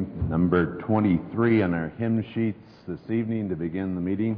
Number 23 on our hymn sheets this evening to begin the meeting.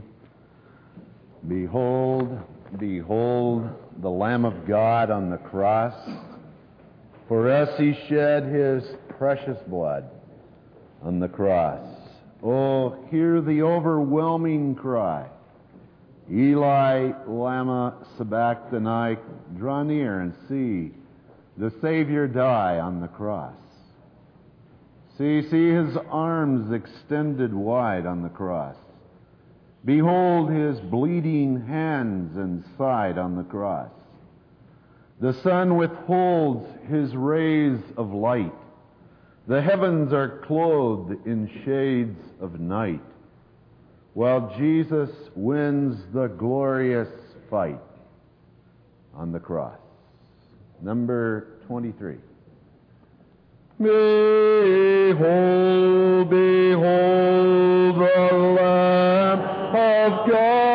Behold, behold, the Lamb of God on the cross. For us he shed his precious blood on the cross. Oh, hear the overwhelming cry. Eli, lama sabachthani, draw near and see the Savior die on the cross. See his arms extended wide on the cross. Behold his bleeding hands and side on the cross. The sun withholds his rays of light. The heavens are clothed in shades of night, while Jesus wins the glorious fight on the cross. Number 23. Behold, behold the Lamb of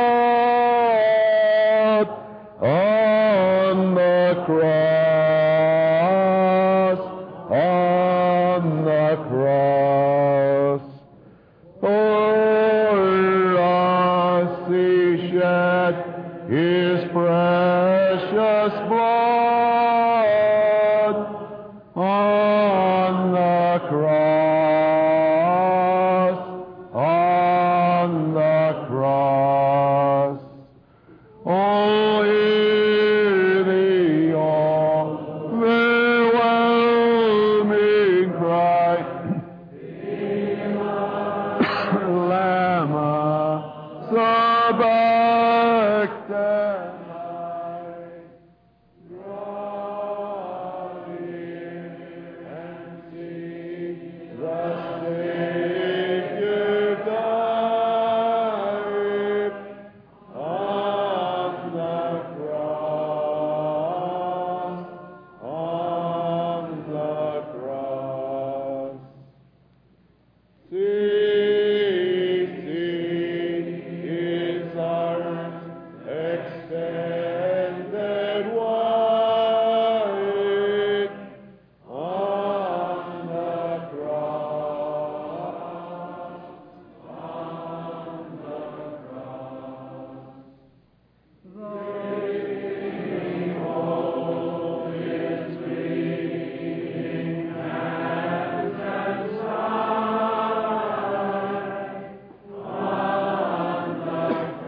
God on the cross, on the cross. For us he shed his precious blood on the cross, on the cross. Oh, hear the overwhelming cry, Lama sabachthani. Draw near and see the Savior die on the cross, on the cross. See his arms extended wide on the cross, on the cross. Behold his bleeding hands and side on the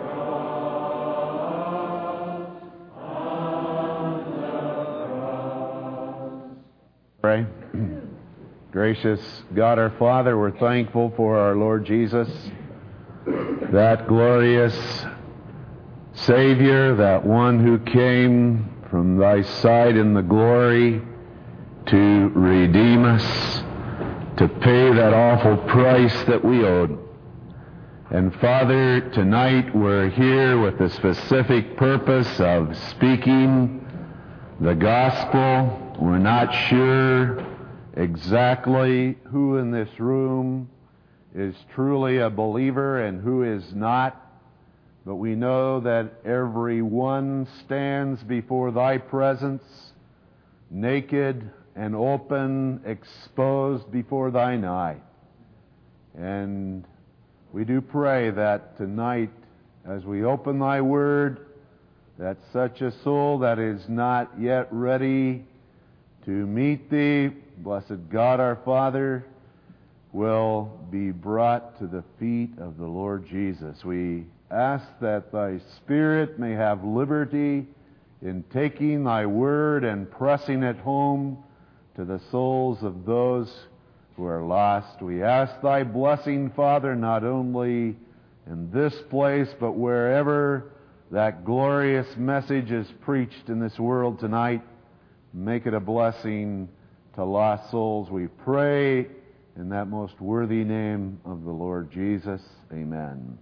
cross, on the cross. Pray. Gracious God our Father, we're thankful for our Lord Jesus, that glorious Savior, that one who came from thy side in the glory to redeem us, to pay that awful price that we owed. And Father, tonight we're here with the specific purpose of speaking the gospel. We're not sure exactly who in this room is truly a believer and who is not, but we know that every one stands before thy presence, naked and open, exposed before thine eye. And we do pray that tonight, as we open thy word, that such a soul that is not yet ready to meet thee, blessed God our Father, will be brought to the feet of the Lord Jesus. We ask that thy Spirit may have liberty in taking thy word and pressing it home to the souls of those who are lost. We ask thy blessing, Father, not only in this place, but wherever that glorious message is preached in this world tonight. Make it a blessing to lost souls. We pray in that most worthy name of the Lord Jesus. Amen.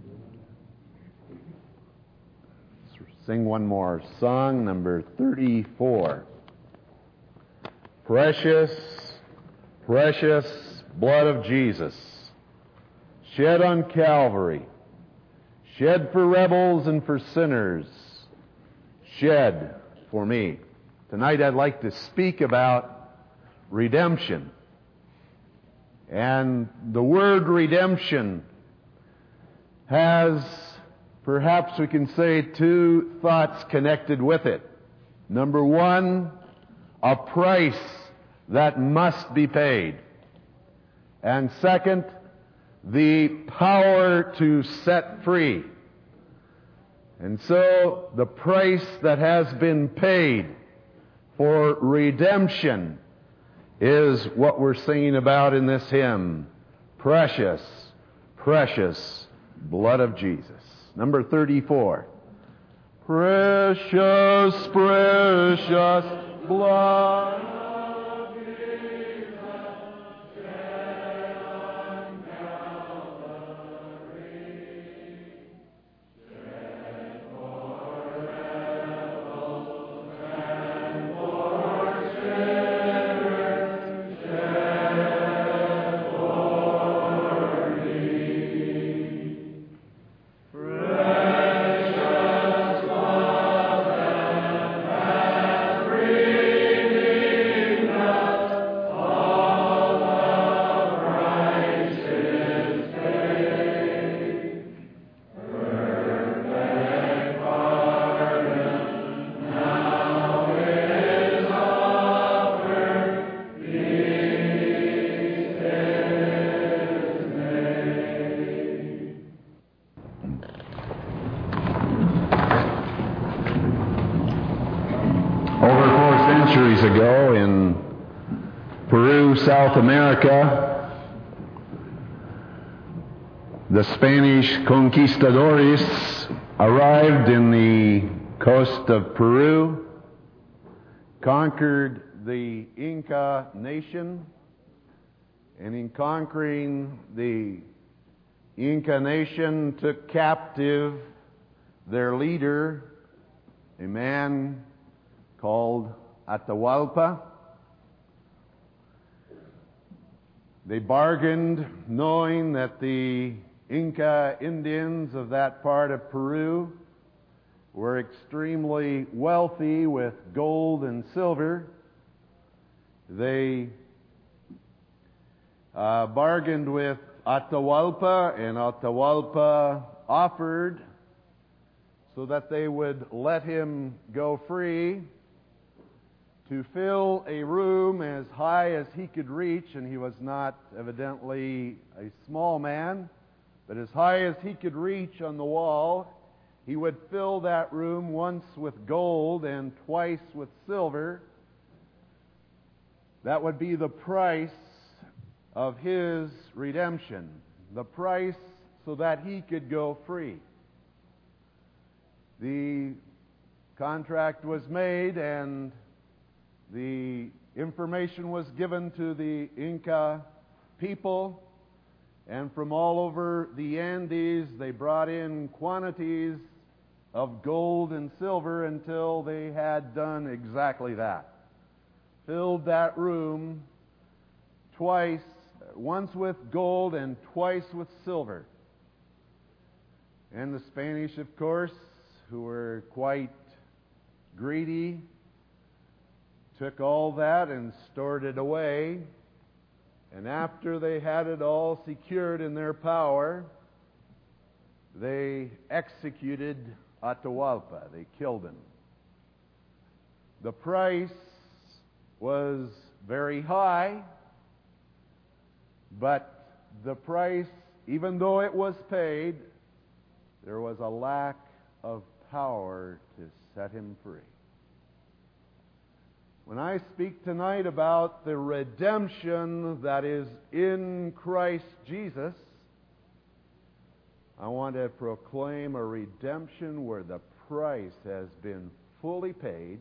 Let's sing one more song, number 34. Precious, precious blood of Jesus, shed on Calvary, shed for rebels and for sinners, shed for me. Tonight I'd like to speak about redemption. And the word redemption has, perhaps we can say, two thoughts connected with it. Number one, a price that must be paid. And second, the power to set free. And so the price that has been paid for redemption is what we're singing about in this hymn. Precious, precious blood of Jesus. Number 34. Precious, precious blood. Ago in Peru, South America, the Spanish conquistadores arrived in the coast of Peru, conquered the Inca nation, and in conquering the Inca nation took captive their leader, a man called Atahualpa. They bargained knowing that the Inca Indians of that part of Peru were extremely wealthy with gold and silver. They bargained with Atahualpa, and Atahualpa offered so that they would let him go free to fill a room as high as he could reach, and he was not evidently a small man, but as high as he could reach on the wall. He would fill that room once with gold and twice with silver. That would be the price of his redemption, the price so that he could go free. The contract was made, and the information was given to the Inca people, and from all over the Andes they brought in quantities of gold and silver until they had done exactly that. Filled that room twice, once with gold and twice with silver. And the Spanish, of course, who were quite greedy, took all that and stored it away. And after they had it all secured in their power, they executed Atahualpa. They killed him. The price was very high, but the price, even though it was paid, there was a lack of power to set him free. When I speak tonight about the redemption that is in Christ Jesus, I want to proclaim a redemption where the price has been fully paid,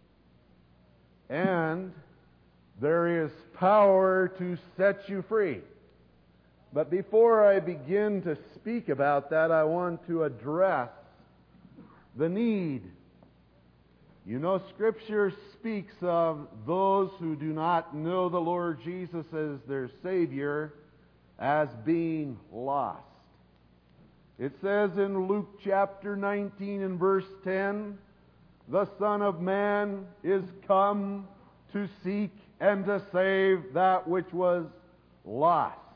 and there is power to set you free. But before I begin to speak about that, I want to address the need. You know, Scripture speaks of those who do not know the Lord Jesus as their Savior as being lost. It says in Luke chapter 19 and verse 10, "The Son of Man is come to seek and to save that which was lost."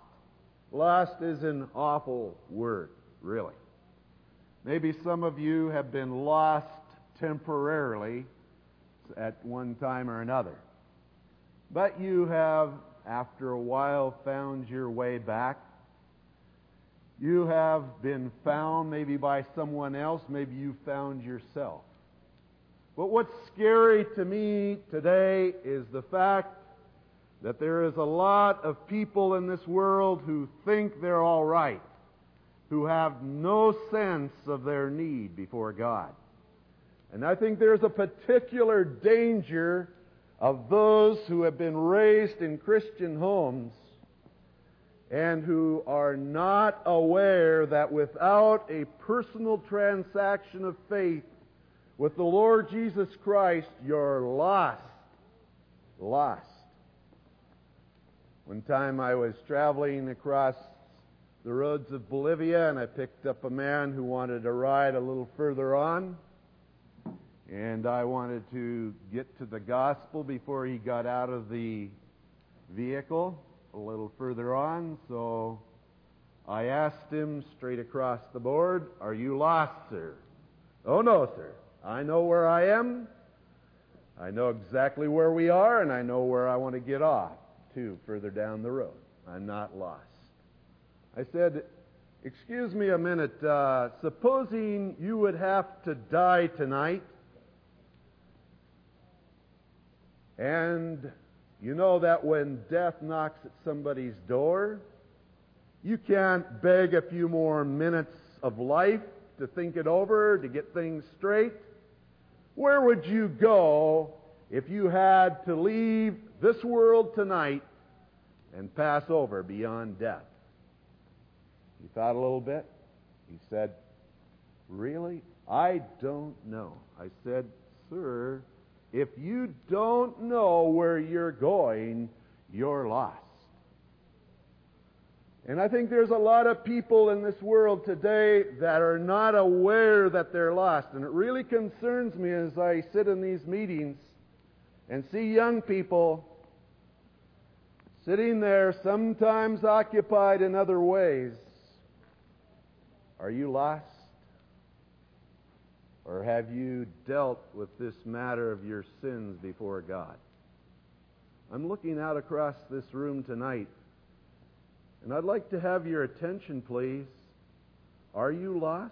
Lost is an awful word, really. Maybe some of you have been lost temporarily at one time or another. But you have, after a while, found your way back. You have been found maybe by someone else. Maybe you found yourself. But what's scary to me today is the fact that there is a lot of people in this world who think they're all right, who have no sense of their need before God. And I think there's a particular danger of those who have been raised in Christian homes and who are not aware that without a personal transaction of faith with the Lord Jesus Christ, you're lost. Lost. One time I was traveling across the roads of Bolivia, and I picked up a man who wanted to ride a little further on. And I wanted to get to the gospel before he got out of the vehicle a little further on. So I asked him straight across the board, "Are you lost, sir?" "Oh, no, sir. I know where I am. I know exactly where we are, and I know where I want to get off to further down the road. I'm not lost." I said, "Excuse me a minute. Supposing you would have to die tonight, and you know that when death knocks at somebody's door, you can't beg a few more minutes of life to think it over, to get things straight. Where would you go if you had to leave this world tonight and pass over beyond death?" He thought a little bit. He said, "Really? I don't know." I said, "Sir, if you don't know where you're going, you're lost." And I think there's a lot of people in this world today that are not aware that they're lost. And it really concerns me as I sit in these meetings and see young people sitting there, sometimes occupied in other ways. Are you lost? Or have you dealt with this matter of your sins before God? I'm looking out across this room tonight, and I'd like to have your attention, please. Are you lost?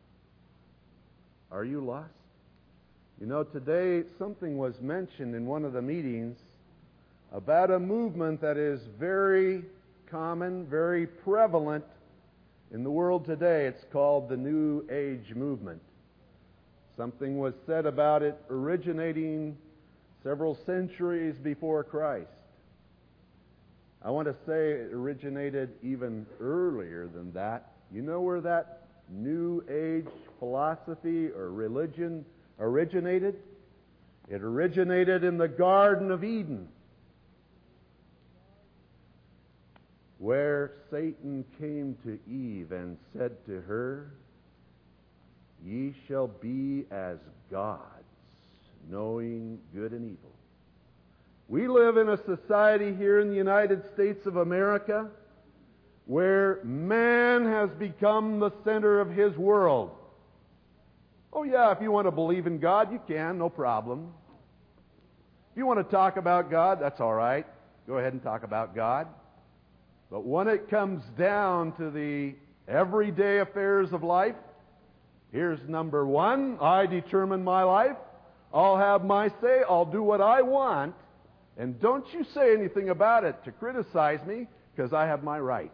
Are you lost? You know, today something was mentioned in one of the meetings about a movement that is very common, very prevalent in the world today. It's called the New Age movement. Something was said about it originating several centuries before Christ. I want to say it originated even earlier than that. You know where that New Age philosophy or religion originated? It originated in the Garden of Eden, where Satan came to Eve and said to her, "Ye shall be as gods, knowing good and evil." We live in a society here in the United States of America where man has become the center of his world. Oh yeah, if you want to believe in God, you can, no problem. If you want to talk about God, that's all right. Go ahead and talk about God. But when it comes down to the everyday affairs of life, here's number one: I determine my life. I'll have my say. I'll do what I want. And don't you say anything about it to criticize me, because I have my rights.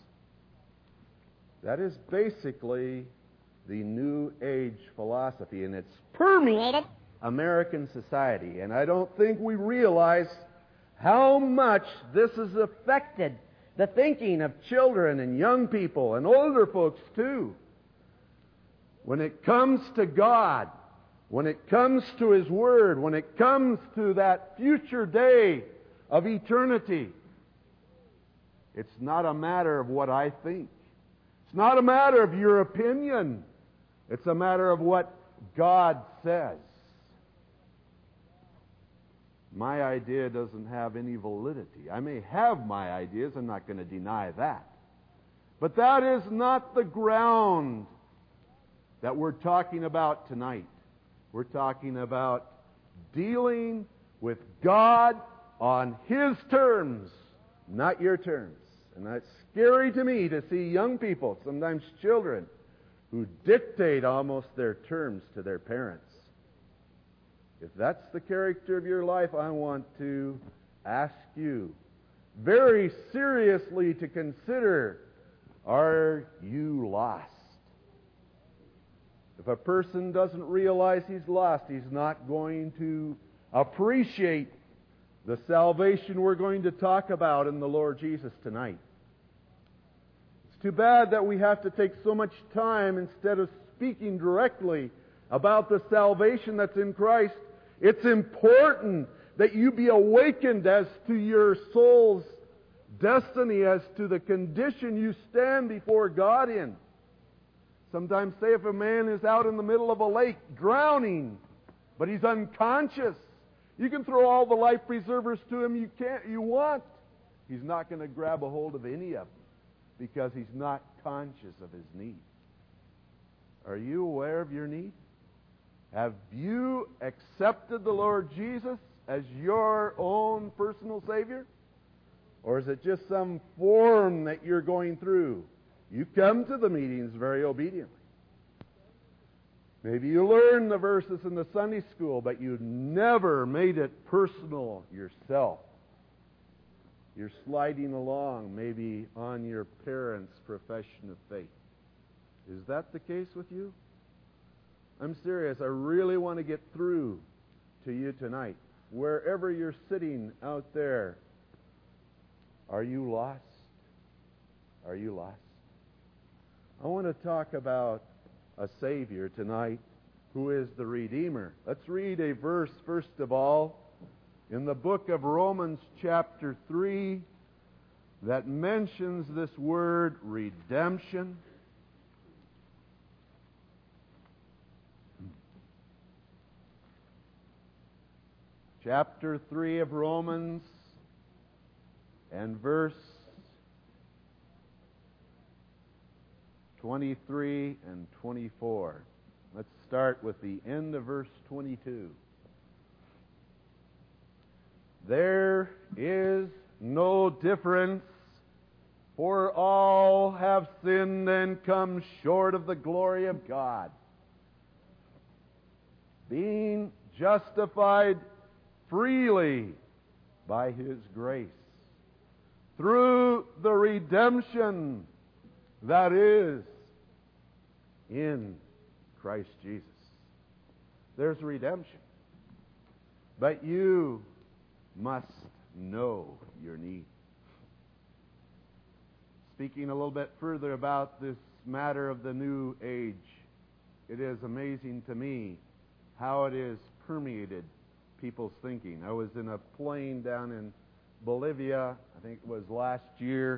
That is basically the New Age philosophy, and it's permeated American society. And I don't think we realize how much this has affected the thinking of children and young people and older folks too. When it comes to God, when it comes to His Word, when it comes to that future day of eternity, it's not a matter of what I think. It's not a matter of your opinion. It's a matter of what God says. My idea doesn't have any validity. I may have my ideas, I'm not going to deny that. But that is not the ground that we're talking about tonight. We're talking about dealing with God on His terms, not your terms. And that's scary to me to see young people, sometimes children, who dictate almost their terms to their parents. If that's the character of your life, I want to ask you very seriously to consider, are you lost? If a person doesn't realize he's lost, he's not going to appreciate the salvation we're going to talk about in the Lord Jesus tonight. It's too bad that we have to take so much time instead of speaking directly about the salvation that's in Christ. It's important that you be awakened as to your soul's destiny, as to the condition you stand before God in. Sometimes, say if a man is out in the middle of a lake drowning, but he's unconscious, you can throw all the life preservers to him you want. He's not going to grab a hold of any of them because he's not conscious of his need. Are you aware of your need? Have you accepted the Lord Jesus as your own personal Savior? Or is it just some form that you're going through? You come to the meetings very obediently. Maybe you learn the verses in the Sunday school, but you never made it personal yourself. You're sliding along, maybe on your parents' profession of faith. Is that the case with you? I'm serious. I really want to get through to you tonight. Wherever you're sitting out there, are you lost? Are you lost? I want to talk about a Savior tonight who is the Redeemer. Let's read a verse, first of all, in the book of Romans chapter 3 that mentions this word redemption. Chapter 3 of Romans and verse 23 and 24. Let's start with the end of verse 22. There is no difference, for all have sinned and come short of the glory of God, being justified freely by His grace, through the redemption that is in Christ Jesus. There's redemption. But you must know your need. Speaking a little bit further about this matter of the new age, it is amazing to me how it is permeated people's thinking. I was in a plane down in Bolivia, I think it was last year,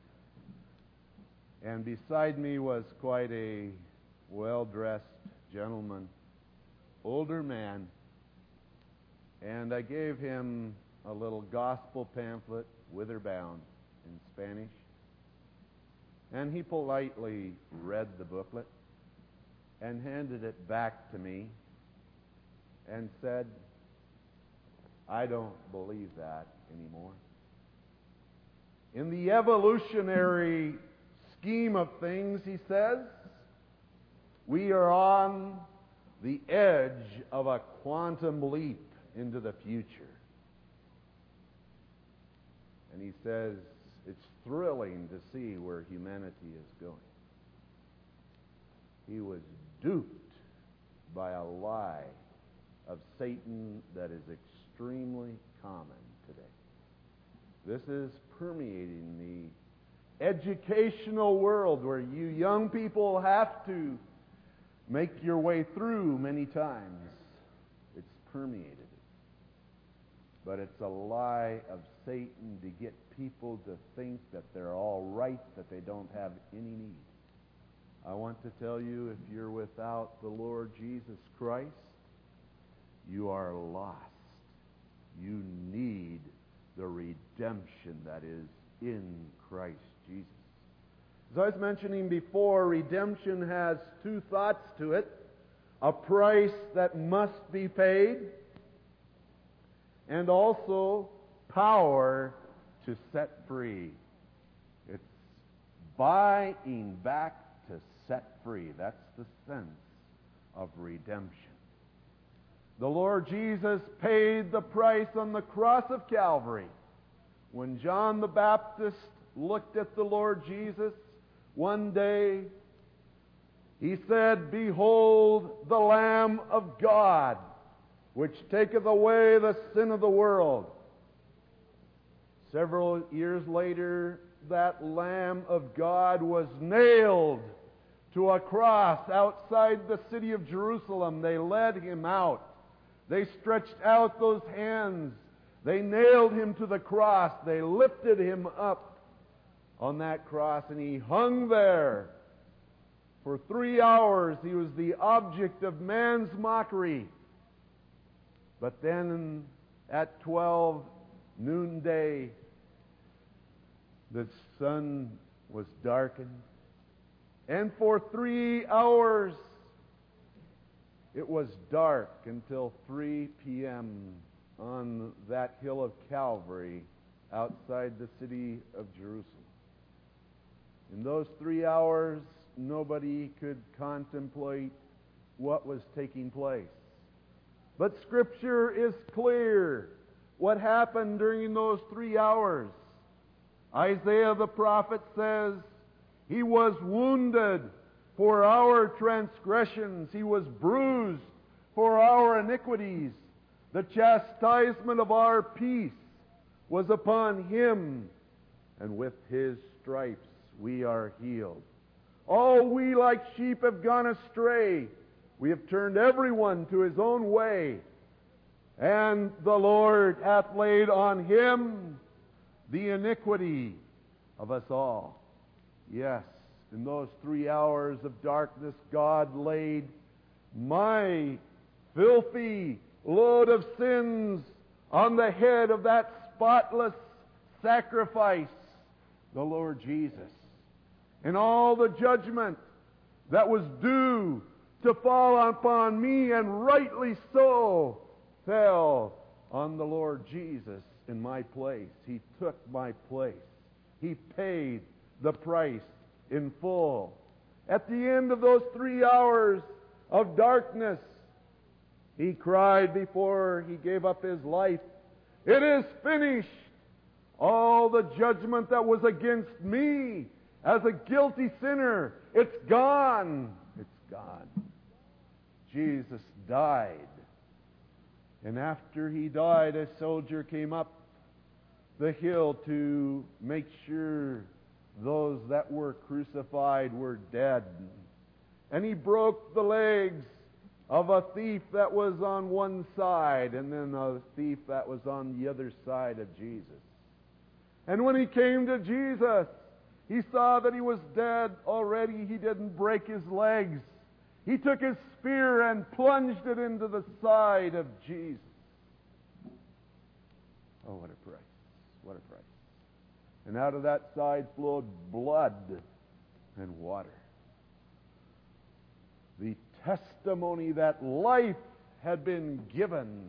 and beside me was quite a well-dressed gentleman, older man, and I gave him a little gospel pamphlet, Witherbound, in Spanish, and he politely read the booklet and handed it back to me and said, I don't believe that anymore. In the evolutionary scheme of things, he says, we are on the edge of a quantum leap into the future. And he says it's thrilling to see where humanity is going. He was duped by a lie of Satan that is extremely common today. This is permeating the educational world where you young people have to make your way through many times. It's permeated it. But it's a lie of Satan to get people to think that they're all right, that they don't have any need. I want to tell you, if you're without the Lord Jesus Christ, you are lost. You need the redemption that is in Christ Jesus. As I was mentioning before, redemption has two thoughts to it: a price that must be paid, and also power to set free. It's buying back to set free. That's the sense of redemption. The Lord Jesus paid the price on the cross of Calvary. When John the Baptist looked at the Lord Jesus one day, he said, "Behold the Lamb of God, which taketh away the sin of the world." Several years later, that Lamb of God was nailed to a cross outside the city of Jerusalem. They led him out. They stretched out those hands. They nailed him to the cross. They lifted him up on that cross, and he hung there. For 3 hours, he was the object of man's mockery. But then at 12 noonday, the sun was darkened. And for 3 hours, it was dark until 3 p.m. on that hill of Calvary outside the city of Jerusalem. In those 3 hours, nobody could contemplate what was taking place. But Scripture is clear what happened during those 3 hours. Isaiah the prophet says, "He was wounded for our transgressions. He was bruised for our iniquities. The chastisement of our peace was upon him, and with his stripes we are healed. All we like sheep have gone astray. We have turned everyone to his own way. And the Lord hath laid on him the iniquity of us all." Yes, in those 3 hours of darkness, God laid my filthy load of sins on the head of that spotless sacrifice, the Lord Jesus. And all the judgment that was due to fall upon me, and rightly so, fell on the Lord Jesus in my place. He took my place. He paid the price in full. At the end of those 3 hours of darkness, he cried before he gave up his life, "It is finished." All the judgment that was against me as a guilty sinner, it's gone. It's gone. Jesus died. And after he died, a soldier came up the hill to make sure those that were crucified were dead. And he broke the legs of a thief that was on one side, and then a thief that was on the other side of Jesus. And when he came to Jesus, he saw that he was dead already. He didn't break his legs. He took his spear and plunged it into the side of Jesus. Oh, what a price. What a price. And out of that side flowed blood and water. The testimony that life had been given.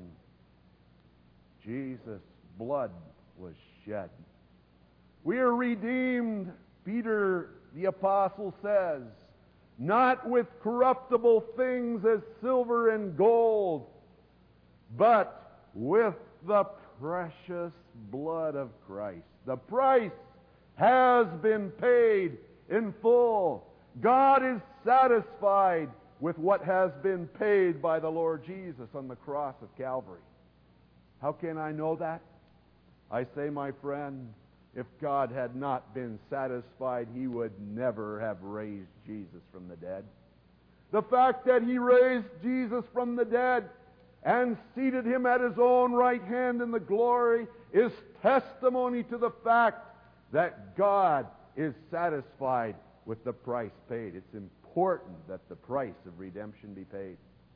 Jesus' blood was shed. We are redeemed, Peter the Apostle says, not with corruptible things as silver and gold, but with the precious blood of Christ. The price has been paid in full. God is satisfied with what has been paid by the Lord Jesus on the cross of Calvary. How can I know that? I say, my friend, if God had not been satisfied, He would never have raised Jesus from the dead. The fact that He raised Jesus from the dead and seated Him at His own right hand in the glory is testimony to the fact that God is satisfied with the price paid. It's important that the price of redemption be paid.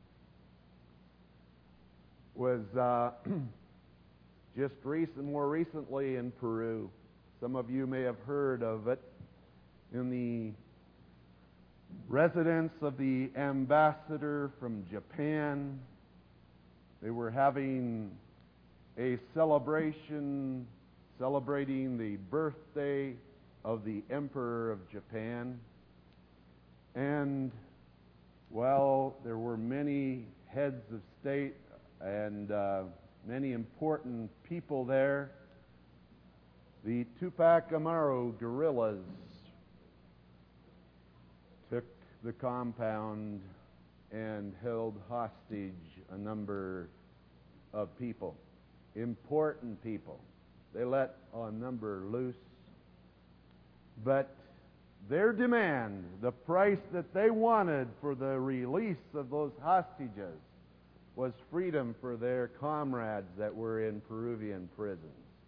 Was more recently in Peru. Some of you may have heard of it. in the residence of the ambassador from Japan. They were having a celebration celebrating the birthday of the Emperor of Japan. And, well, there were many heads of state and many important people there. The Tupac Amaru guerrillas took the compound and held hostage a number of people, important people. They let a number loose, but their demand, the price that they wanted for the release of those hostages, was freedom for their comrades that were in Peruvian prisons.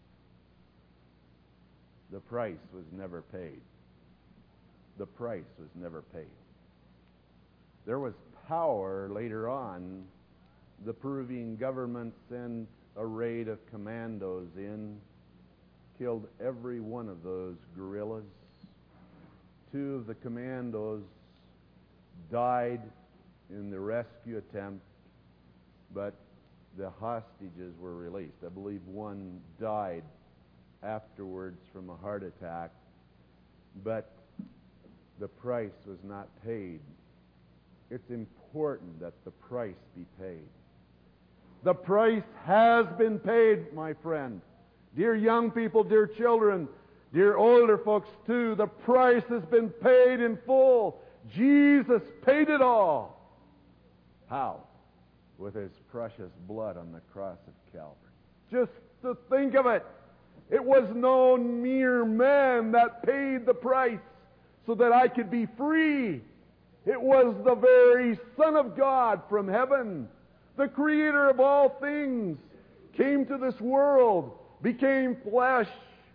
The price was never paid. The price was never paid. There was power later on. The Peruvian government sent a raid of commandos in, killed every one of those guerrillas. 2 of the commandos died in the rescue attempt, but the hostages were released. I believe 1 died afterwards from a heart attack, but the price was not paid. It's important that the price be paid. The price has been paid, my friend. Dear young people, dear children, dear older folks too, the price has been paid in full. Jesus paid it all. How? With His precious blood on the cross of Calvary. Just to think of it. It was no mere man that paid the price so that I could be free. It was the very Son of God from heaven, the Creator of all things, came to this world, became flesh.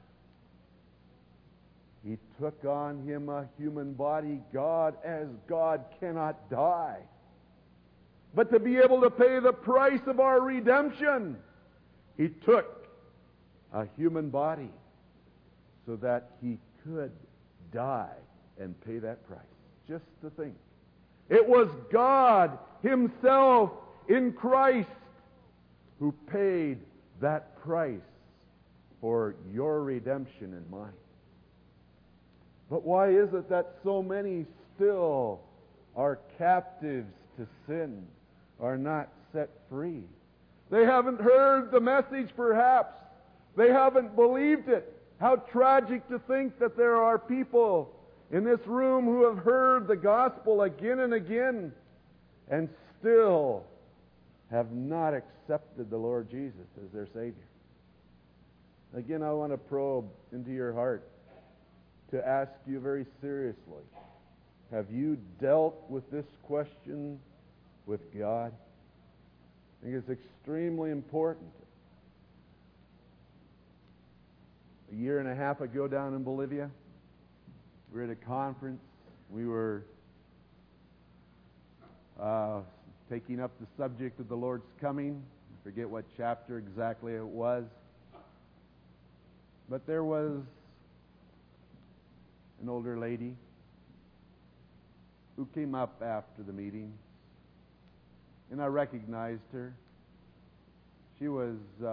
He took on Him a human body. God, as God, cannot die. But to be able to pay the price of our redemption, He took a human body so that He could die and pay that price. Just to think. It was God Himself in Christ who paid that price for your redemption and mine. But why is it that so many still are captives to sin, are not set free? They haven't heard the message, perhaps. They haven't believed it. How tragic to think that there are people in this room who have heard the gospel again and again and still have not accepted the Lord Jesus as their Savior. Again, I want to probe into your heart to ask you very seriously, have you dealt with this question with God? I think it's extremely important. A year and a half ago down in Bolivia, we were at a conference. We were taking up the subject of the Lord's coming. I forget what chapter exactly it was. But there was an older lady who came up after the meeting, and I recognized her. She was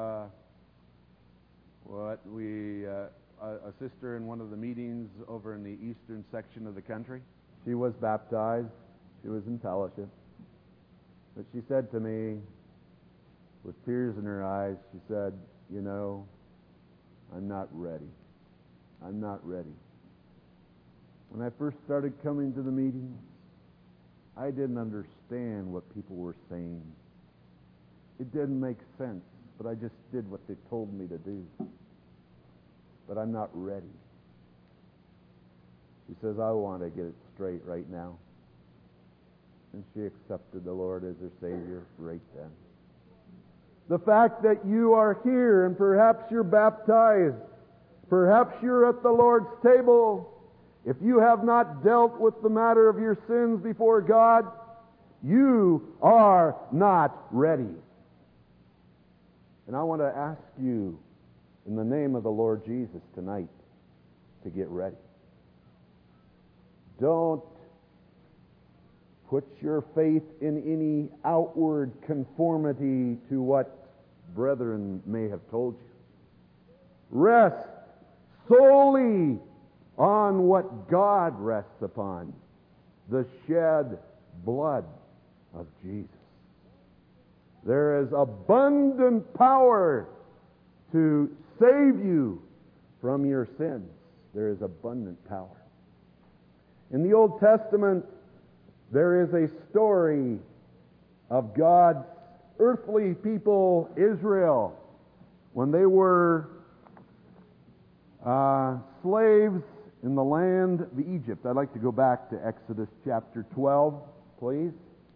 a sister in one of the meetings over in the eastern section of the country. She was baptized. She was in fellowship. But she said to me, with tears in her eyes, she said, "You know, I'm not ready. I'm not ready." When I first started coming to the meetings, I didn't understand what people were saying. It didn't make sense, but I just did what they told me to do. But I'm not ready. She says, "I want to get it straight right now." And she accepted the Lord as her Savior right then. The fact that you are here and perhaps you're baptized, perhaps you're at the Lord's table, if you have not dealt with the matter of your sins before God, you are not ready. And I want to ask you, in the name of the Lord Jesus tonight, to get ready. Don't put your faith in any outward conformity to what brethren may have told you. Rest solely on what God rests upon, the shed blood of Jesus. There is abundant power to save you from your sins. There is abundant power. In the Old Testament, there is a story of God's earthly people, Israel, when they were slaves in the land of Egypt. I'd like to go back to Exodus chapter 12, please.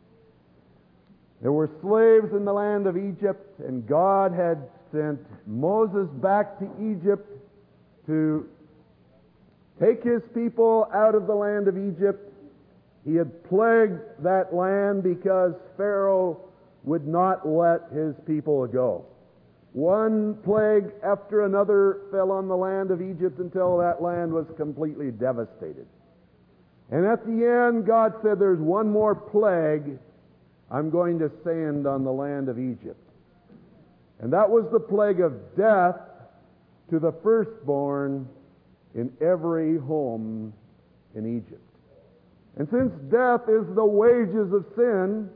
There were slaves in the land of Egypt, and God had sent Moses back to Egypt to take his people out of the land of Egypt. He had plagued that land because Pharaoh would not let his people go. One plague after another fell on the land of Egypt until that land was completely devastated. And at the end, God said, there's one more plague I'm going to send on the land of Egypt. And that was the plague of death to the firstborn in every home in Egypt. And since death is the wages of sin,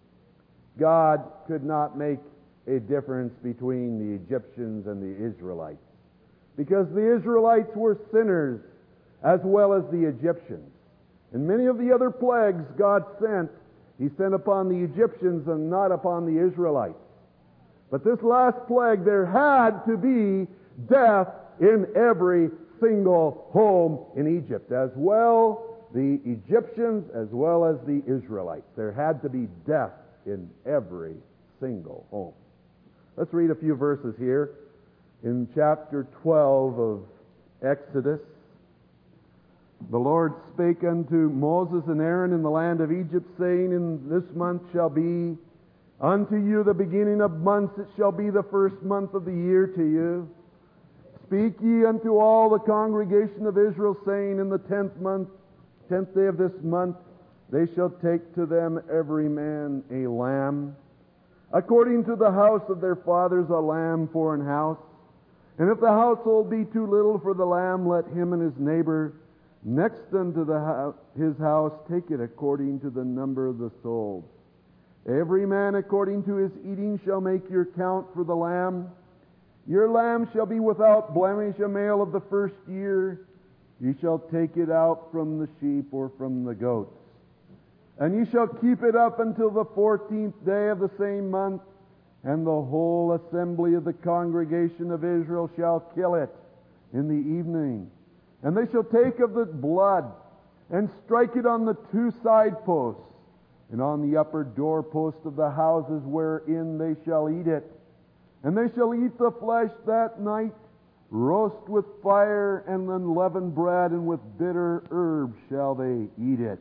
God could not make a difference between the Egyptians and the Israelites, because the Israelites were sinners as well as the Egyptians. And many of the other plagues God sent, He sent upon the Egyptians and not upon the Israelites. But this last plague, there had to be death in every single home in Egypt, as well the Egyptians as well as the Israelites. There had to be death in every single home. Let's read a few verses here in chapter 12 of Exodus. The Lord spake unto Moses and Aaron in the land of Egypt, saying, in this month shall be unto you the beginning of months, it shall be the first month of the year to you. Speak ye unto all the congregation of Israel, saying, in the 10th day of this month, they shall take to them every man a lamb, according to the house of their fathers, a lamb for an house. And if the household be too little for the lamb, let him and his neighbor next unto his house take it according to the number of the souls. Every man according to his eating shall make your count for the lamb. Your lamb shall be without blemish, a male of the first year. Ye shall take it out from the sheep or from the goats. And ye shall keep it up until the 14th day of the same month, and the whole assembly of the congregation of Israel shall kill it in the evening. And they shall take of the blood, and strike it on the 2 side posts, and on the upper doorpost of the houses wherein they shall eat it. And they shall eat the flesh that night, roast with fire and unleavened bread, and with bitter herbs shall they eat it.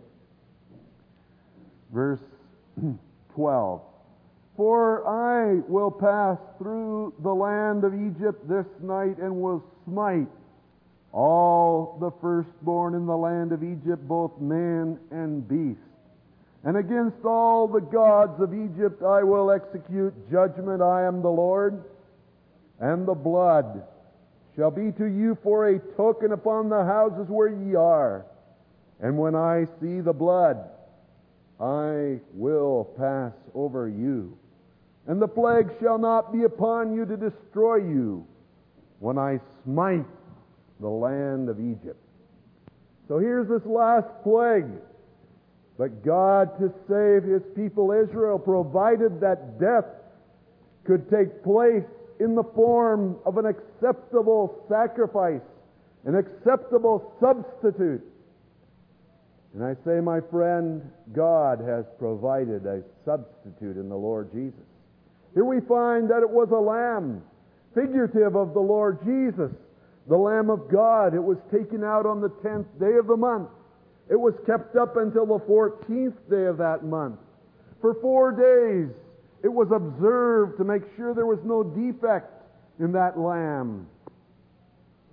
Verse 12. For I will pass through the land of Egypt this night, and will smite all the firstborn in the land of Egypt, both man and beast. And against all the gods of Egypt I will execute judgment. I am the Lord. And the blood shall be to you for a token upon the houses where ye are. And when I see the blood, I will pass over you. And the plague shall not be upon you to destroy you when I smite the land of Egypt. So here's this last plague. But God, to save His people Israel, provided that death could take place in the form of an acceptable sacrifice, an acceptable substitute. And I say, my friend, God has provided a substitute in the Lord Jesus. Here we find that it was a lamb, figurative of the Lord Jesus, the Lamb of God. It was taken out on the 10th day of the month. It was kept up until the 14th day of that month. For 4 days, it was observed to make sure there was no defect in that lamb.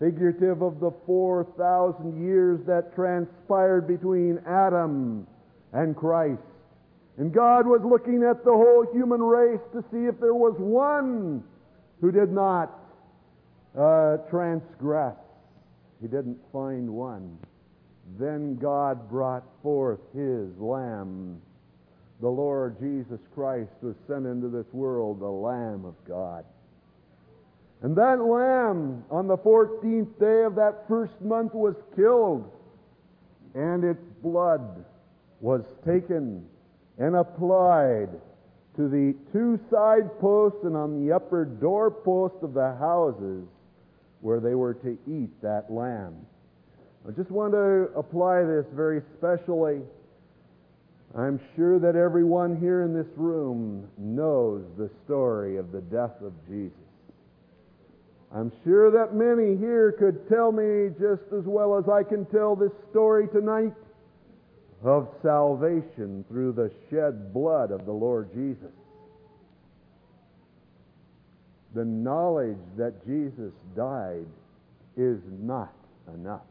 figurative of the 4,000 years that transpired between Adam and Christ. And God was looking at the whole human race to see if there was one who did not transgress. He didn't find one. Then God brought forth His Lamb. The Lord Jesus Christ was sent into this world, the Lamb of God. And that Lamb, on the 14th day of that first month, was killed. And its blood was taken and applied to the two side posts and on the upper doorpost of the houses where they were to eat that lamb. I just want to apply this very specially. I'm sure that everyone here in this room knows the story of the death of Jesus. I'm sure that many here could tell me just as well as I can tell this story tonight of salvation through the shed blood of the Lord Jesus. The knowledge that Jesus died is not enough.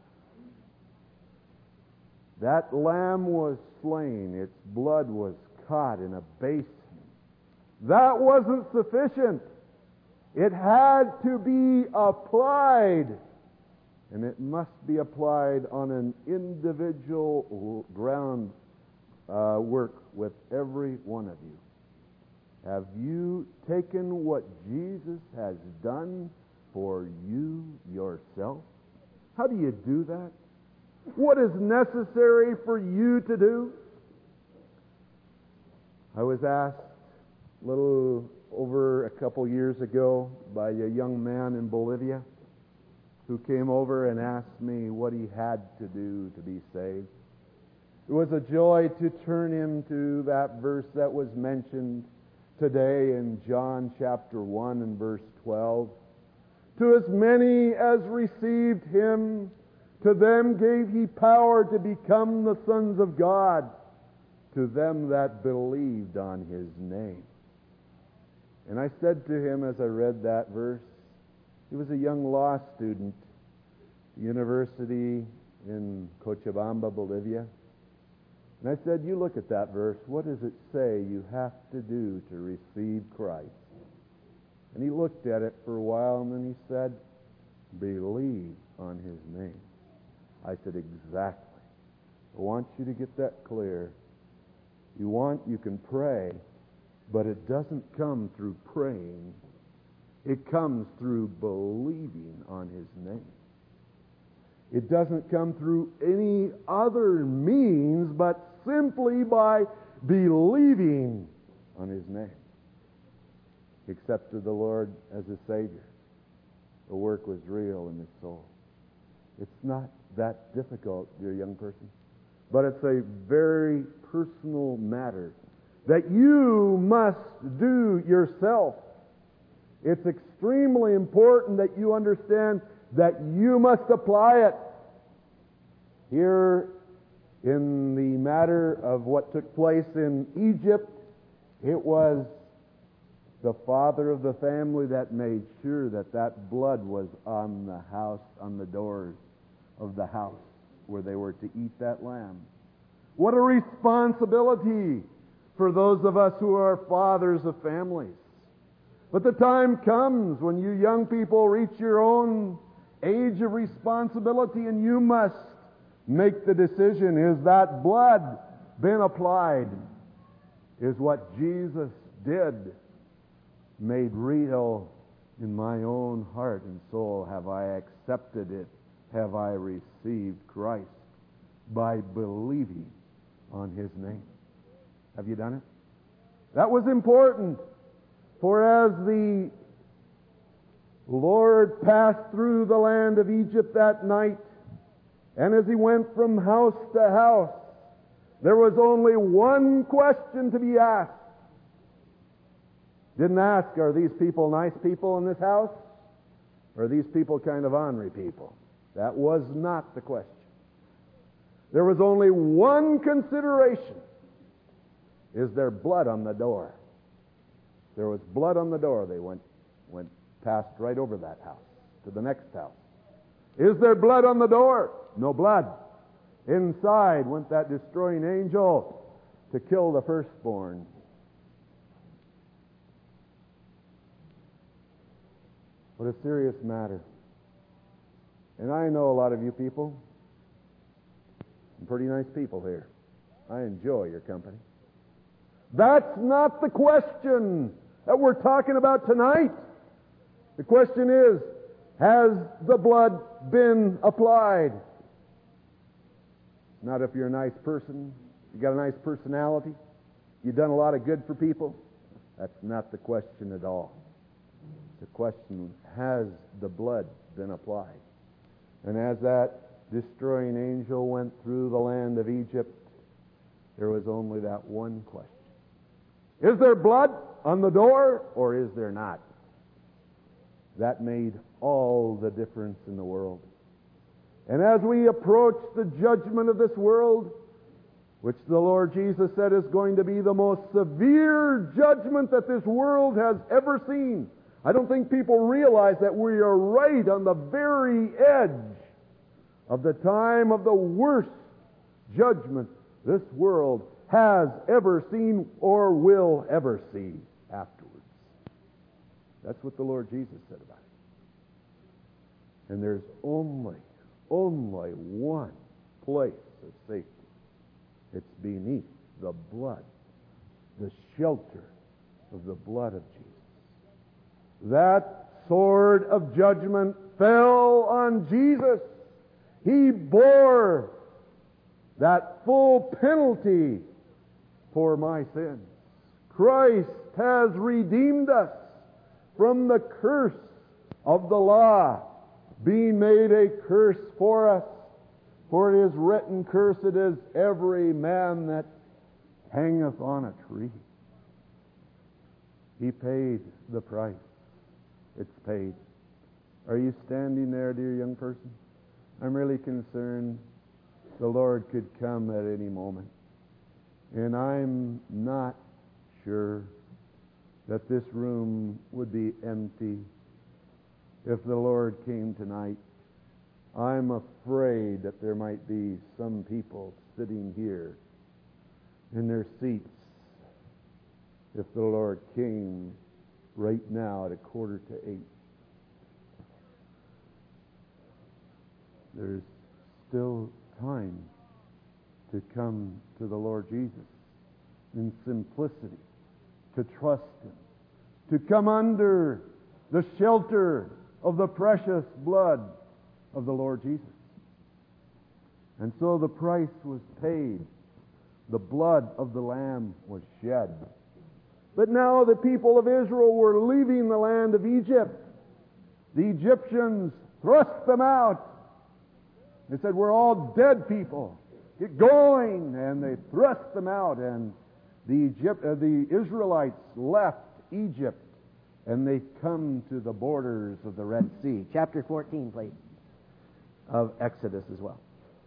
That lamb was slain. Its blood was caught in a basin. That wasn't sufficient. It had to be applied. And it must be applied on an individual ground work with every one of you. Have you taken what Jesus has done for you yourself? How do you do that? What is necessary for you to do? I was asked a little over a couple years ago by a young man in Bolivia who came over and asked me what he had to do to be saved. It was a joy to turn him to that verse that was mentioned today in John chapter 1 and verse 12. To as many as received Him, to them gave He power to become the sons of God, to them that believed on His name. And I said to him as I read that verse, he was a young law student, university in Cochabamba, Bolivia. And I said, you look at that verse, what does it say you have to do to receive Christ? And he looked at it for a while and then he said, believe on His name. I said, exactly. I want you to get that clear. You can pray, but it doesn't come through praying. It comes through believing on His name. It doesn't come through any other means, but simply by believing on His name. He accepted the Lord as His Savior. The work was real in his soul. It's not that difficult, dear young person, but it's a very personal matter that you must do yourself. It's extremely important that you understand that you must apply it. Here in the matter of what took place in Egypt, it was the father of the family that made sure that that blood was on the house, on the doors of the house where they were to eat that lamb. What a responsibility for those of us who are fathers of families. But the time comes when you young people reach your own age of responsibility and you must make the decision, is that blood been applied? Is what Jesus did made real in my own heart and soul? Have I accepted it? Have I received Christ by believing on His name? Have you done it? That was important. For as the Lord passed through the land of Egypt that night, and as He went from house to house, there was only one question to be asked. Didn't ask, are these people nice people in this house? Or are these people kind of ornery people? That was not the question. There was only one consideration. Is there blood on the door? There was blood on the door. They went passed right over that house to the next house. Is there blood on the door? No blood. Inside went that destroying angel to kill the firstborn. What a serious matter. And I know a lot of you people. Some pretty nice people here. I enjoy your company. That's not the question that we're talking about tonight. The question is, has the blood been applied? Not if you're a nice person, you got a nice personality, you've done a lot of good for people. That's not the question at all. The question, has the blood been applied? And as that destroying angel went through the land of Egypt, there was only that one question. Is there blood on the door, or is there not? That made all the difference in the world. And as we approach the judgment of this world, which the Lord Jesus said is going to be the most severe judgment that this world has ever seen, I don't think people realize that we are right on the very edge of the time of the worst judgment this world has ever seen or will ever see afterwards. That's what the Lord Jesus said about it. And there's only one place of safety. It's beneath the blood, the shelter of the blood of Jesus. That sword of judgment fell on Jesus. He bore that full penalty for my sins. Christ has redeemed us from the curse of the law, being made a curse for us. For it is written, cursed is every man that hangeth on a tree. He paid the price. It's paid. Are you standing there, dear young person? I'm really concerned the Lord could come at any moment. And I'm not sure that this room would be empty if the Lord came tonight. I'm afraid that there might be some people sitting here in their seats if the Lord came right now at 7:45. There's still time to come to the Lord Jesus in simplicity, to trust Him, to come under the shelter of the precious blood of the Lord Jesus. And so the price was paid. The blood of the Lamb was shed. But now the people of Israel were leaving the land of Egypt. The Egyptians thrust them out. They said, we're all dead people. Get going. And they thrust them out. And the Israelites left Egypt. And they come to the borders of the Red Sea. Chapter 14, please, of Exodus as well.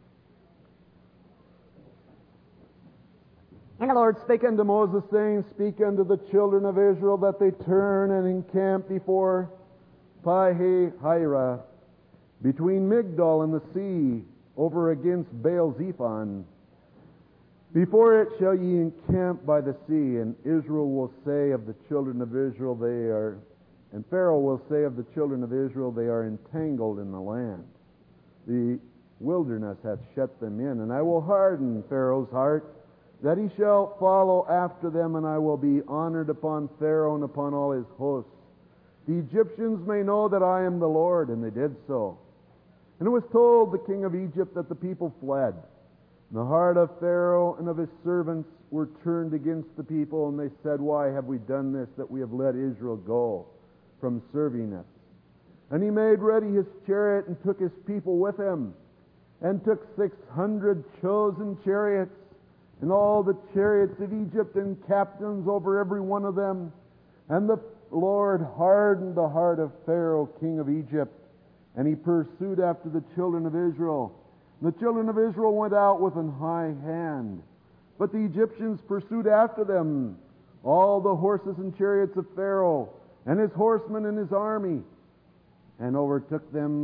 And the Lord spake unto Moses, saying, speak unto the children of Israel that they turn and encamp before Pi-hahiroth, between Migdol and the sea, over against Baal-zephon. Before it shall ye encamp by the sea, and Israel will say of the children of Israel, and Pharaoh will say of the children of Israel, they are entangled in the land. The wilderness hath shut them in, and I will harden Pharaoh's heart, that he shall follow after them, and I will be honored upon Pharaoh and upon all his hosts. The Egyptians may know that I am the Lord, and they did so. And it was told the king of Egypt that the people fled. And the heart of Pharaoh and of his servants were turned against the people, and they said, why have we done this, that we have let Israel go from serving us? And he made ready his chariot and took his people with him, and took 600 chosen chariots, and all the chariots of Egypt, and captains over every one of them. And the Lord hardened the heart of Pharaoh, king of Egypt, and he pursued after the children of Israel. And the children of Israel went out with an high hand, but the Egyptians pursued after them, all the horses and chariots of Pharaoh, and his horsemen and his army, and overtook them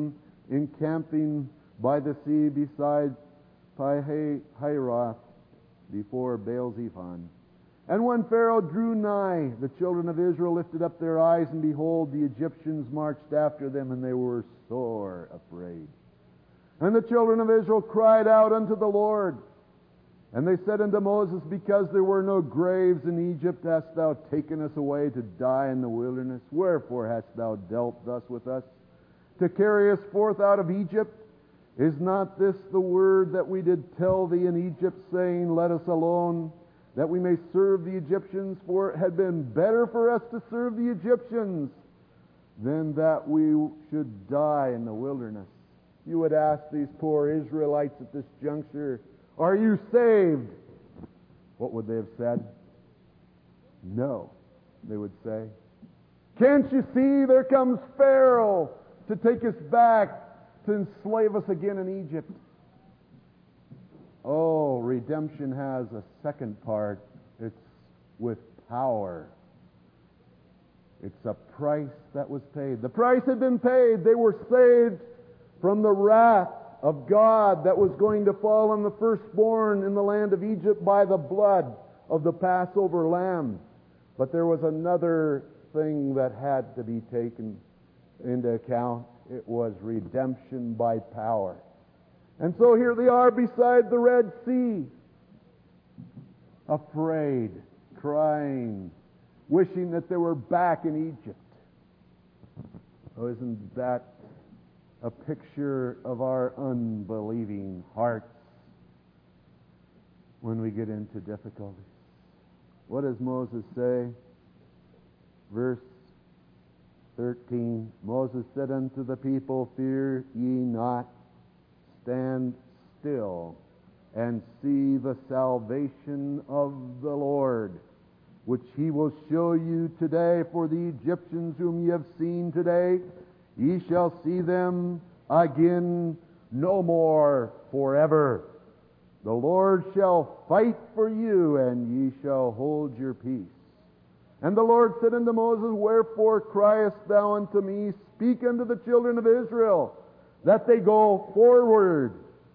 encamping by the sea beside Pi-hahiroth, before Baal-zephon. And when Pharaoh drew nigh, the children of Israel lifted up their eyes, and behold, the Egyptians marched after them, and they were sore afraid. And the children of Israel cried out unto the Lord. And they said unto Moses, because there were no graves in Egypt, hast thou taken us away to die in the wilderness? Wherefore hast thou dealt thus with us, to carry us forth out of Egypt? Is not this the word that we did tell thee in Egypt, saying, let us alone, that we may serve the Egyptians? For it had been better for us to serve the Egyptians than that we should die in the wilderness. You would ask these poor Israelites at this juncture, are you saved? What would they have said? No, they would say. Can't you see there comes Pharaoh to take us back, to enslave us again in Egypt? Oh, redemption has a second part. It's with power. It's a price that was paid. The price had been paid. They were saved from the wrath of God that was going to fall on the firstborn in the land of Egypt by the blood of the Passover lamb. But there was another thing that had to be taken into account. It was redemption by power. And so here they are beside the Red Sea, afraid, crying, wishing that they were back in Egypt. Oh, isn't that a picture of our unbelieving hearts when we get into difficulties? What does Moses say? Verse 13, Moses said unto the people, fear ye not, stand still, and see the salvation of the Lord, which he will show you today. For the Egyptians whom ye have seen today, ye shall see them again no more forever. The Lord shall fight for you, and ye shall hold your peace. And the Lord said unto Moses, wherefore criest thou unto me? Speak unto the children of Israel, that they go forward.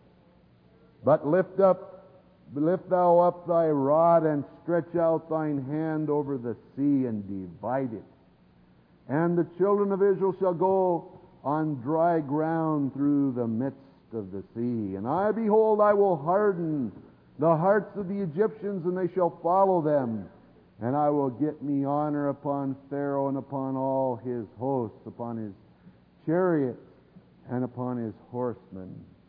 But lift thou up thy rod, and stretch out thine hand over the sea, and divide it. And the children of Israel shall go on dry ground through the midst of the sea. And I, behold, I will harden the hearts of the Egyptians, and they shall follow them. And I will get me honor upon Pharaoh and upon all his hosts, upon his chariots and upon his horsemen.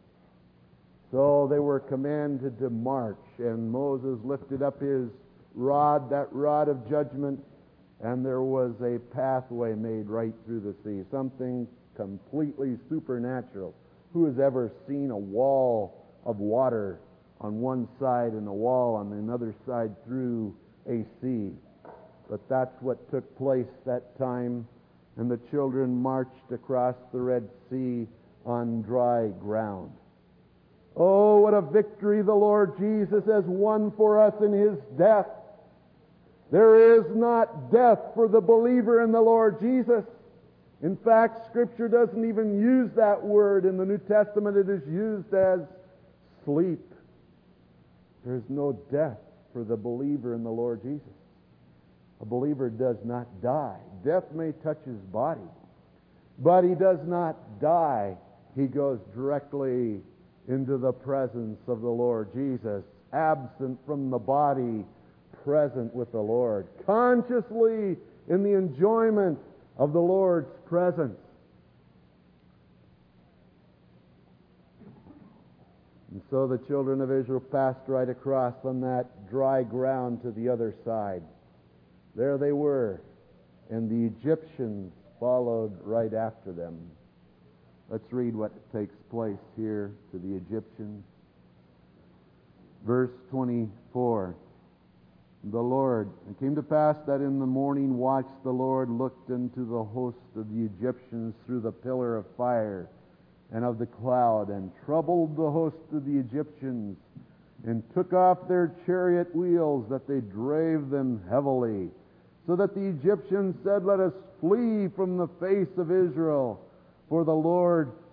So they were commanded to march, and Moses lifted up his rod, that rod of judgment, and there was a pathway made right through the sea, something completely supernatural. Who has ever seen a wall of water on one side and a wall on another side through a sea? But that's what took place that time, and the children marched across the Red Sea on dry ground. Oh, what a victory the Lord Jesus has won for us in his death. There is not death for the believer in the Lord Jesus. In fact, Scripture doesn't even use that word. In the New Testament, it is used as sleep. There is no death for the believer in the Lord Jesus. A believer does not die. Death may touch his body, but he does not die. He goes directly into the presence of the Lord Jesus, absent from the body, present with the Lord, consciously in the enjoyment of the Lord's presence. And so the children of Israel passed right across on that dry ground to the other side. There they were, and the Egyptians followed right after them. Let's read what takes place here to the Egyptians. Verse 24. The Lord, it came to pass that in the morning watch the Lord looked into the host of the Egyptians through the pillar of fire and of the cloud, and troubled the host of the Egyptians, and took off their chariot wheels, that they drave them heavily, so that the Egyptians said, let us flee from the face of Israel, for the Lord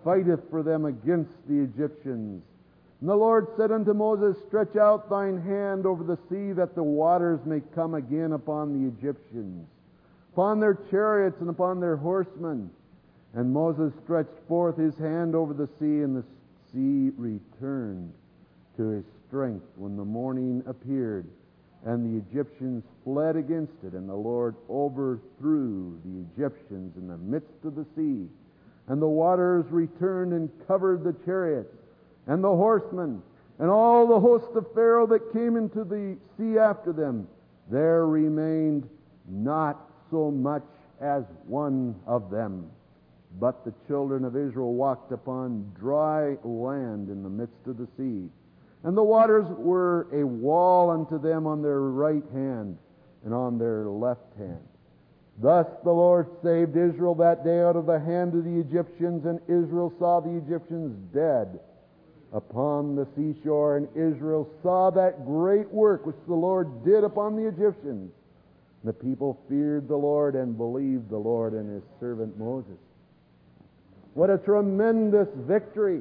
fighteth for them against the Egyptians. And the Lord said unto Moses, Stretch out thine hand over the sea, that the waters may come again upon the Egyptians, upon their chariots and upon their horsemen. And Moses stretched forth his hand over the sea, and the sea returned to his strength when the morning appeared. And the Egyptians fled against it, and the Lord overthrew the Egyptians in the midst of the sea. And the waters returned and covered the chariots and the horsemen, and all the host of Pharaoh that came into the sea after them. There remained not so much as one of them. But the children of Israel walked upon dry land in the midst of the sea. And the waters were a wall unto them on their right hand and on their left hand. Thus the Lord saved Israel that day out of the hand of the Egyptians, and Israel saw the Egyptians dead upon the seashore, and Israel saw that great work which the Lord did upon the Egyptians. The people feared the Lord and believed the Lord and his servant Moses. What a tremendous victory!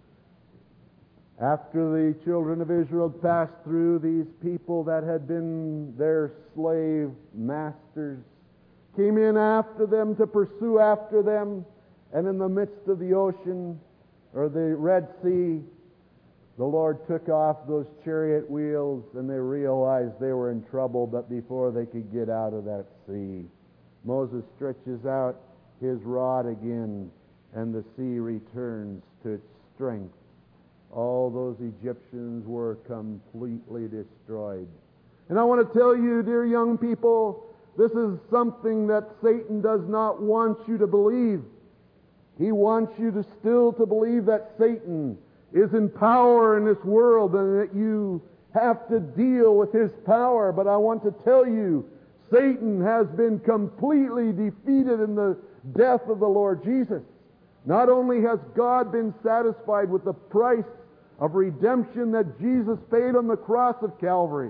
After the children of Israel passed through, these people that had been their slave masters came in after them to pursue after them, and in the midst of the ocean, or the Red Sea, the Lord took off those chariot wheels, and they realized they were in trouble. But before they could get out of that sea, Moses stretches out his rod again, and the sea returns to its strength. All those Egyptians were completely destroyed. And I want to tell you, dear young people, this is something that Satan does not want you to believe. He wants you to still to believe that Satan is in power in this world and that you have to deal with his power. But I want to tell you, Satan has been completely defeated in the death of the Lord Jesus. Not only has God been satisfied with the price of redemption that Jesus paid on the cross of Calvary,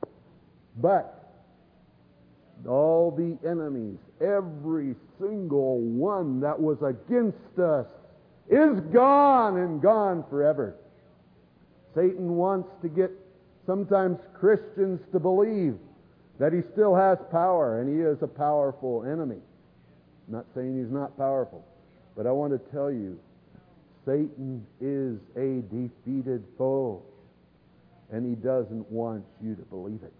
but all the enemies, every single one that was against us, is gone and gone forever. Satan wants to get sometimes Christians to believe that he still has power, and he is a powerful enemy. I'm not saying he's not powerful, but I want to tell you, Satan is a defeated foe, and he doesn't want you to believe it.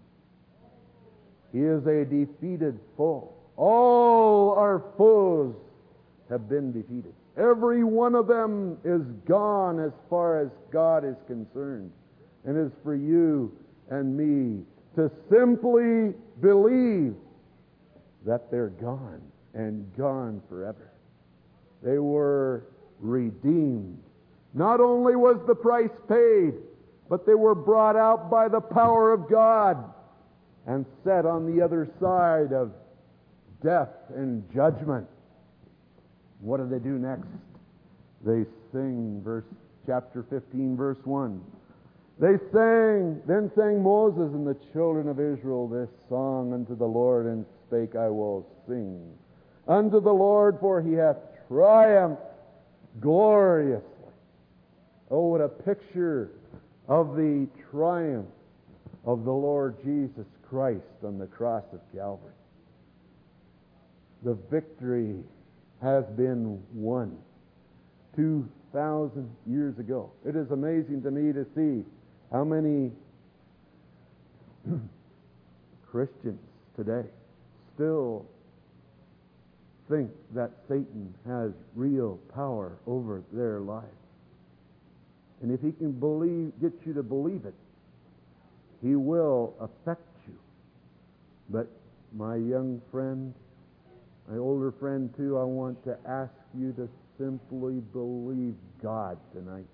He is a defeated foe. All our foes have been defeated. Every one of them is gone as far as God is concerned. And it's for you and me to simply believe that they're gone and gone forever. They were redeemed. Not only was the price paid, but they were brought out by the power of God and set on the other side of death and judgment. What do they do next? They sing, chapter 15, verse 1. Then sang Moses and the children of Israel this song unto the Lord, and spake, I will sing unto the Lord, for he hath triumphed gloriously. Oh, what a picture of the triumph of the Lord Jesus Christ on the cross of Calvary. The victory has been won 2,000 years ago. It is amazing to me to see how many Christians today still think that Satan has real power over their lives. And if he can get you to believe it, he will affect you. But my young friend, my older friend too, I want to ask you to simply believe God tonight.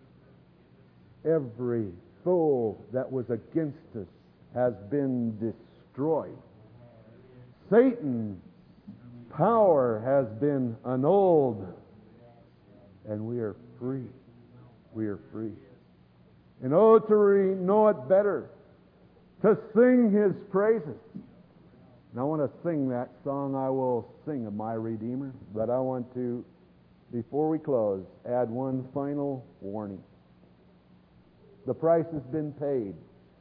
Every foe that was against us has been destroyed. Satan's power has been annulled, and we are free. We are free. And oh, to know it better, to sing his praises. And I want to sing that song, I Will Sing of My Redeemer, but I want to before we close, add one final warning. The price has been paid.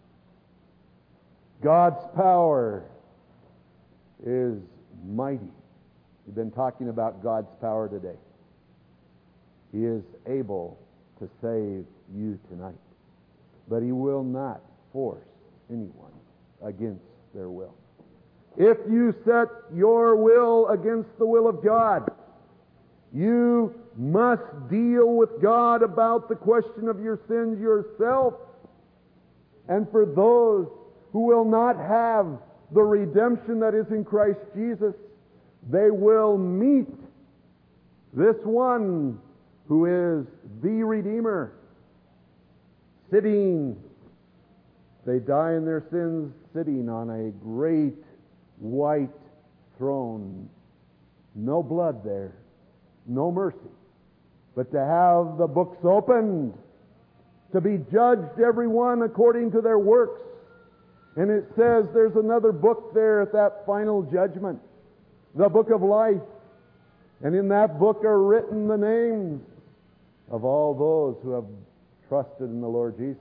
God's power is mighty. We've been talking about God's power today. He is able to save you tonight. But He will not force anyone against their will. If you set your will against the will of God, you must deal with God about the question of your sins yourself. And for those who will not have the redemption that is in Christ Jesus, they will meet this one who is the Redeemer, sitting, they die in their sins, sitting on a great white throne. No blood there, no mercy, but to have the books opened, to be judged everyone according to their works. And it says there's another book there at that final judgment, the book of life. And in that book are written the names of all those who have trusted in the Lord Jesus.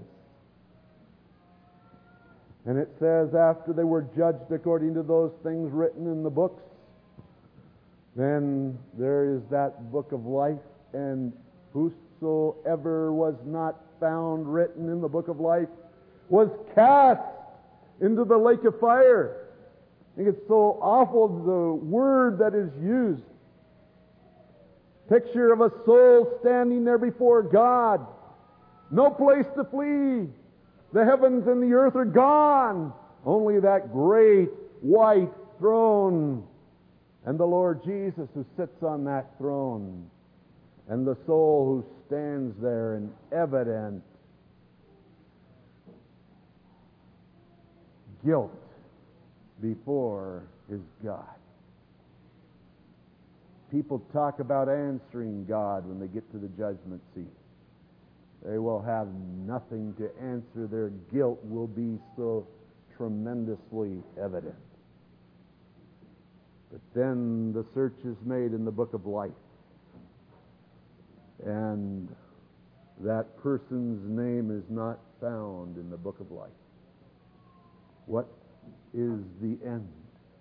And it says after they were judged according to those things written in the books, then there is that book of life, and whosoever was not found written in the book of life was cast into the lake of fire. I think it's so awful, the word that is used. Picture of a soul standing there before God. No place to flee. The heavens and the earth are gone. Only that great white throne. And the Lord Jesus who sits on that throne. And the soul who stands there in evident guilt before his God. People talk about answering God when they get to the judgment seat. They will have nothing to answer. Their guilt will be so tremendously evident. But then the search is made in the book of life. And that person's name is not found in the book of life. What is the end?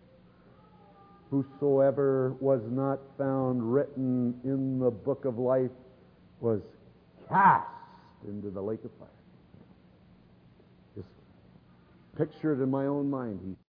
Whosoever was not found written in the book of life was cast into the lake of fire. Just picture it in my own mind.